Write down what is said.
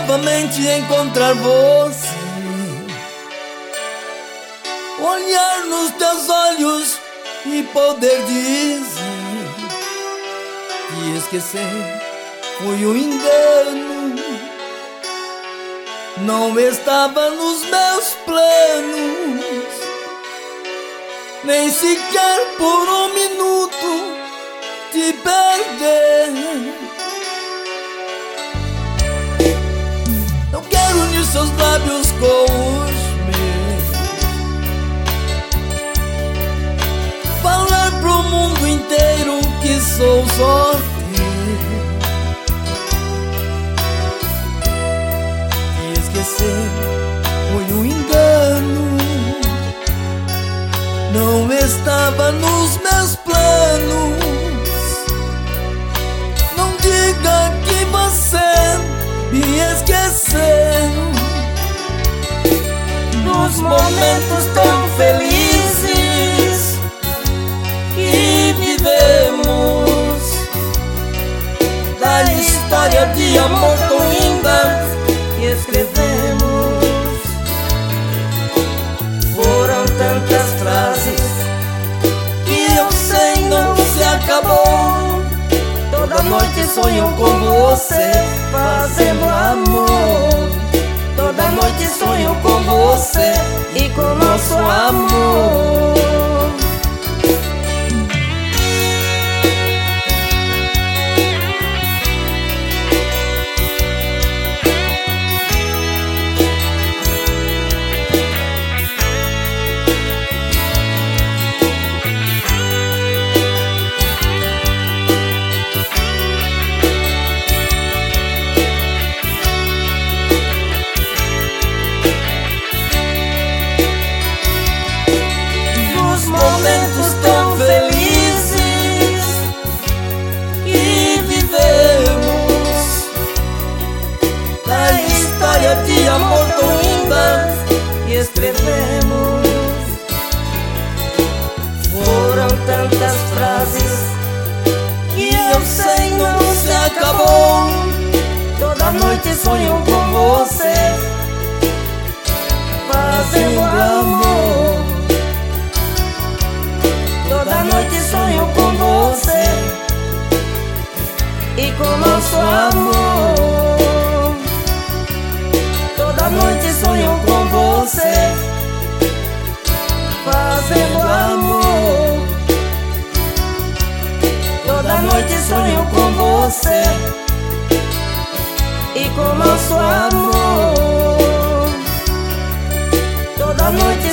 novamente encontrar você, olhar nos teus olhos e poder dizer que esquecer foi um engano. Não estava nos meus planos, nem sequer por um minuto te perder. Eu quero unir seus lábios com os meus, falar pro mundo inteiro que sou só teu, que esquecer foi um engano. Não estava nos meus planos. Não diga que você me esqueceu. Nos momentos tão felizes que vivemos, da história de amor tão linda que escrevemos, foram tantas frases que eu sei não se acabou. Toda noite sonho com você fazendo amor. Toda noite sonho com você e com nosso amor. Momentos tão felizes que vivemos, da história de amor tão linda que escrevemos, foram tantas frases que eu sei não se acabou. Toda noite sonho com você fazendo amor. Toda noite sonho com você e com nosso amor. Toda noite sonho com você fazendo amor. Toda noite sonho com você e com nosso amor. Toda noite